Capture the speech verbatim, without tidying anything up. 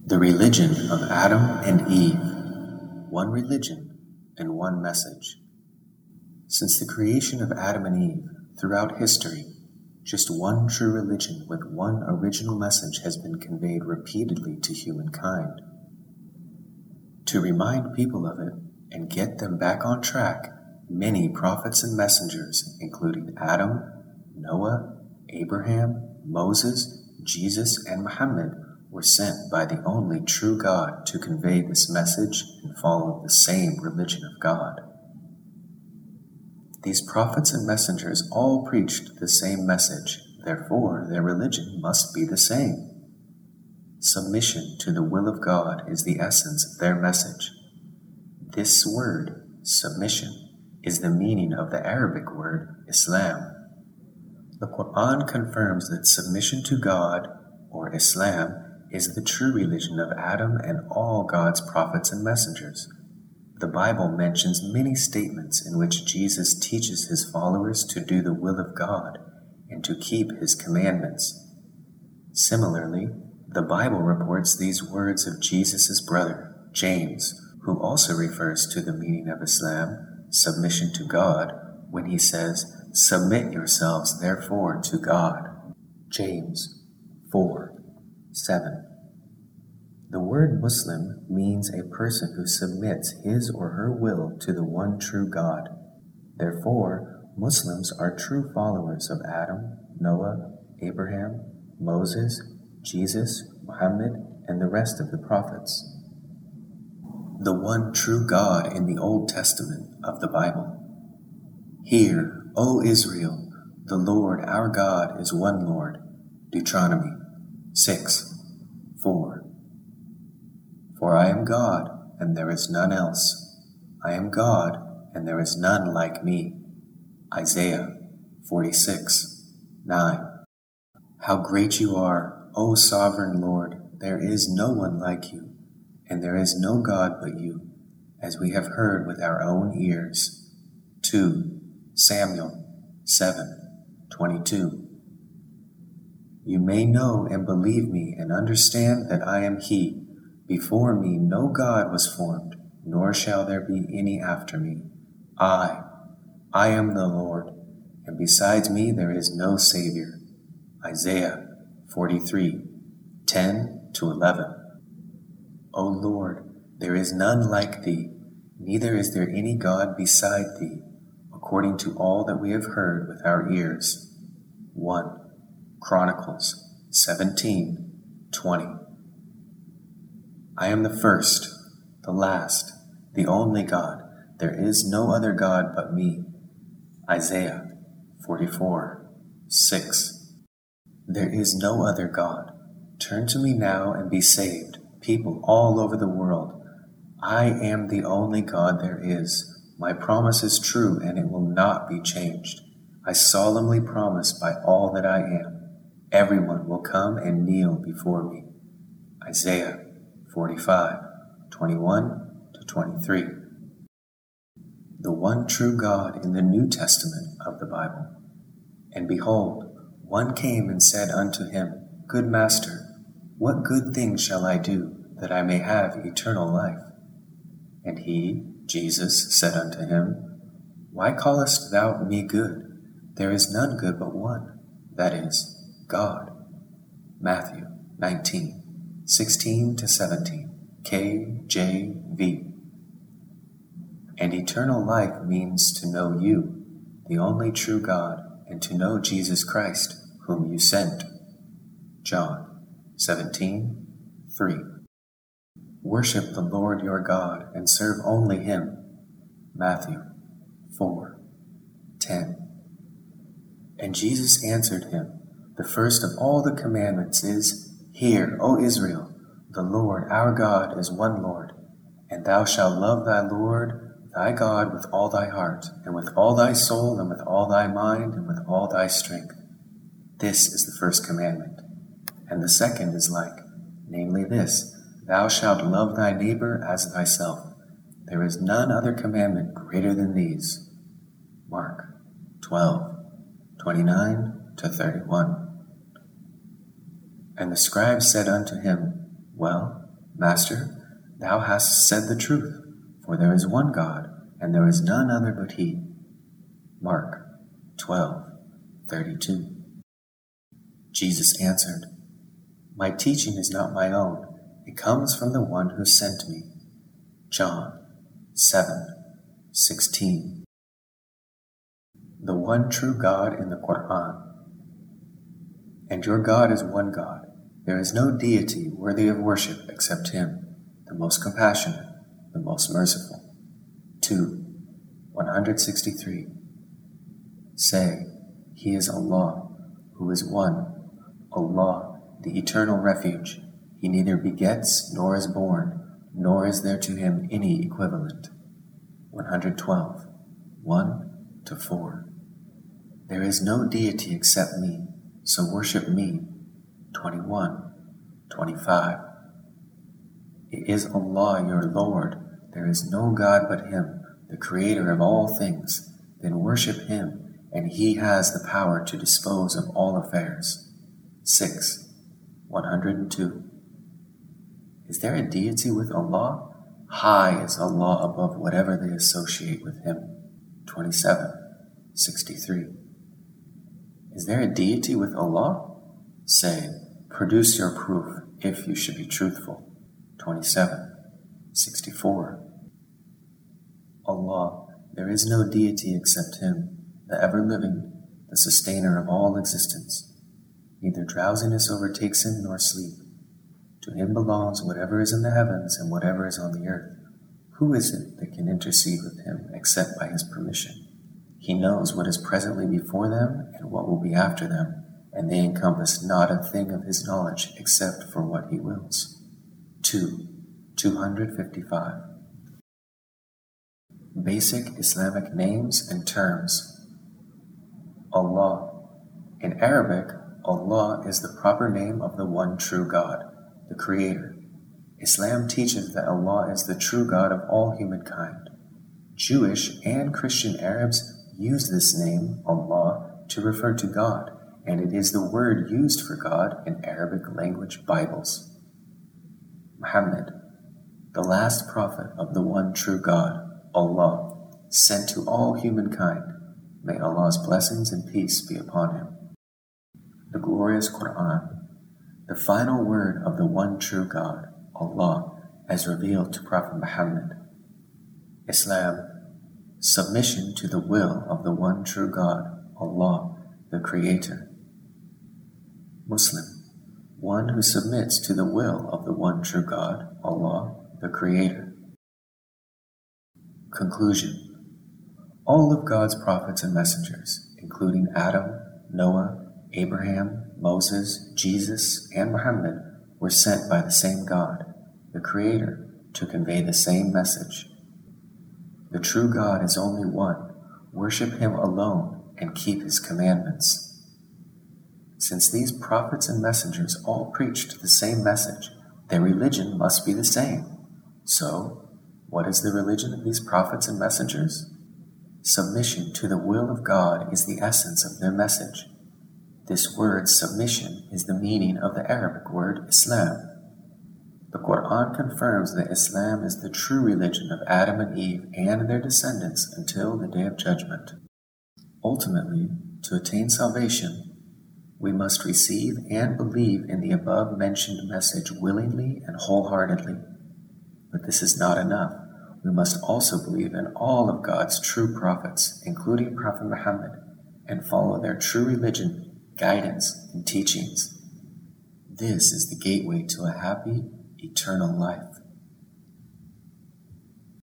The religion of Adam and Eve, one religion and one message. Since the creation of Adam and Eve, throughout history, just one true religion with one original message has been conveyed repeatedly to humankind. To remind people of it and get them back on track, many prophets and messengers, including Adam, Noah, Abraham, Moses, Jesus, and Muhammad, were sent by the only true God to convey this message and follow the same religion of God. These prophets and messengers all preached the same message, therefore their religion must be the same. Submission to the will of God is the essence of their message. This word, submission, is the meaning of the Arabic word Islam. The Quran confirms that submission to God, or Islam, is the true religion of Adam and all God's prophets and messengers. The Bible mentions many statements in which Jesus teaches his followers to do the will of God and to keep his commandments. Similarly, the Bible reports these words of Jesus' brother, James, who also refers to the meaning of Islam, submission to God, when he says, "Submit yourselves therefore to God." James four seven. The word Muslim means a person who submits his or her will to the one true God. Therefore, Muslims are true followers of Adam, Noah, Abraham, Moses, Jesus, Muhammad, and the rest of the prophets. The one true God in the Old Testament of the Bible. Hear, O Israel, the Lord our God is one Lord. Deuteronomy six four. For I am God, and there is none else. I am God, and there is none like me. Isaiah forty-six nine. How great you are, O sovereign Lord! There is no one like you, and there is no God but you, as we have heard with our own ears. two Samuel seven twenty-two. You may know and believe me and understand that I am He. Before me no God was formed, nor shall there be any after me. I, I am the Lord, and besides me there is no Savior. Isaiah forty-three ten to eleven. O Lord, there is none like thee, neither is there any God beside thee, according to all that we have heard with our ears. one Chronicles seventeen twenty. I am the first, the last, the only God. There is no other God but me. Isaiah forty-four six. There is no other God. Turn to me now and be saved, people all over the world. I am the only God there is. My promise is true and it will not be changed. I solemnly promise by all that I am. Everyone will come and kneel before me. Isaiah forty-five twenty-one to twenty-three. The one true God in the New Testament of the Bible. And behold, one came and said unto him, Good Master, what good thing shall I do, that I may have eternal life? And he, Jesus, said unto him, Why callest thou me good? There is none good but one, that is, God. Matthew nineteen sixteen to seventeen, K J V. And eternal life means to know you, the only true God, and to know Jesus Christ, whom you sent. John seventeen three. Worship the Lord your God and serve only him. Matthew four ten. And Jesus answered him, The first of all the commandments is, Hear, O Israel, the Lord our God is one Lord, and thou shalt love thy Lord thy God with all thy heart, and with all thy soul, and with all thy mind, and with all thy strength. This is the first commandment. And the second is like, namely this, Thou shalt love thy neighbor as thyself. There is none other commandment greater than these. Mark twelve twenty-nine to thirty-one. And the scribe said unto him, Well, Master, thou hast said the truth, for there is one God, and there is none other but He. Mark twelve thirty-two. Jesus answered, My teaching is not my own, it comes from the one who sent me. John seven sixteen. The one true God in the Quran. And your God is one God. There is no deity worthy of worship except Him, the most compassionate, the most merciful. two. one sixty-three. Say, He is Allah, who is one, Allah, the eternal refuge. He neither begets nor is born, nor is there to Him any equivalent. one twelve, one to four. There is no deity except me, so worship me. twenty-one, twenty-five. It is Allah your Lord, there is no God but Him, the Creator of all things. Then worship Him, and He has the power to dispose of all affairs. six. one hundred two. Is there a deity with Allah? High is Allah above whatever they associate with Him. twenty-seven, sixty-three. Is there a deity with Allah? Say, produce your proof if you should be truthful. twenty-seven, sixty-four. Allah, there is no deity except Him, the ever-living, the sustainer of all existence. Neither drowsiness overtakes Him nor sleep. To Him belongs whatever is in the heavens and whatever is on the earth. Who is it that can intercede with Him except by His permission? He knows what is presently before them and what will be after them, and they encompass not a thing of His knowledge except for what He wills. two. two hundred fifty-five. Basic Islamic names and terms. Allah. In Arabic, Allah is the proper name of the one true God, the Creator. Islam teaches that Allah is the true God of all humankind. Jewish and Christian Arabs use this name, Allah, to refer to God, and it is the word used for God in Arabic language Bibles. Muhammad, the last prophet of the one true God, Allah, sent to all humankind. May Allah's blessings and peace be upon him. The glorious Quran, the final word of the one true God, Allah, as revealed to Prophet Muhammad. Islam, submission to the will of the one true God, Allah, the Creator. Muslim, one who submits to the will of the one true God, Allah, the Creator. Conclusion. All of God's prophets and messengers, including Adam, Noah, Abraham, Moses, Jesus, and Muhammad, were sent by the same God, the Creator, to convey the same message. The true God is only one. Worship Him alone and keep His commandments. Since these prophets and messengers all preached the same message, their religion must be the same. So, what is the religion of these prophets and messengers? Submission to the will of God is the essence of their message. This word submission is the meaning of the Arabic word Islam. The Quran confirms that Islam is the true religion of Adam and Eve and their descendants until the Day of Judgment. Ultimately, to attain salvation, we must receive and believe in the above-mentioned message willingly and wholeheartedly. But this is not enough. We must also believe in all of God's true prophets, including Prophet Muhammad, and follow their true religion, guidance, and teachings. This is the gateway to a happy, eternal life.